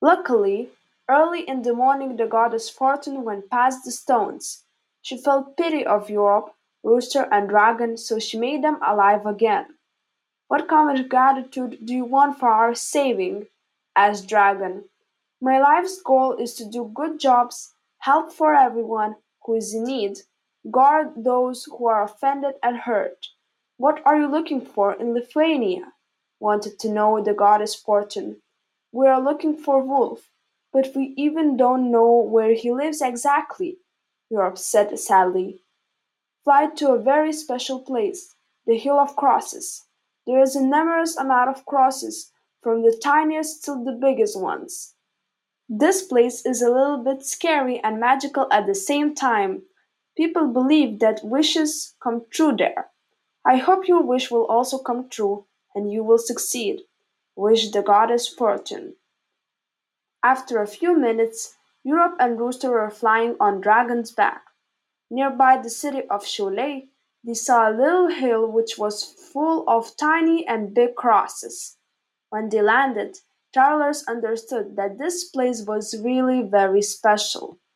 Luckily, early in the morning the goddess Fortune went past the stones. She felt pity of Europe, Rooster and Dragon, so she made them alive again. "What kind of gratitude do you want for our saving?" asked Dragon. "My life's goal is to do good jobs, help for everyone who is in need, guard those who are offended and hurt." "What are you looking for in Lithuania?" wanted to know the goddess Fortune. "We are looking for Wolf, but we even don't know where he lives exactly," Europe said sadly. "Fly to a very special place, the Hill of Crosses. There is a numerous amount of crosses, from the tiniest to the biggest ones. This place is a little bit scary and magical at the same time. People believe that wishes come true there. I hope your wish will also come true and you will succeed," wished the goddess Fortune. After a few minutes, Europe and Rooster were flying on Dragon's back. Nearby the city of Cholet, they saw a little hill which was full of tiny and big crosses. When they landed, travelers understood that this place was really very special.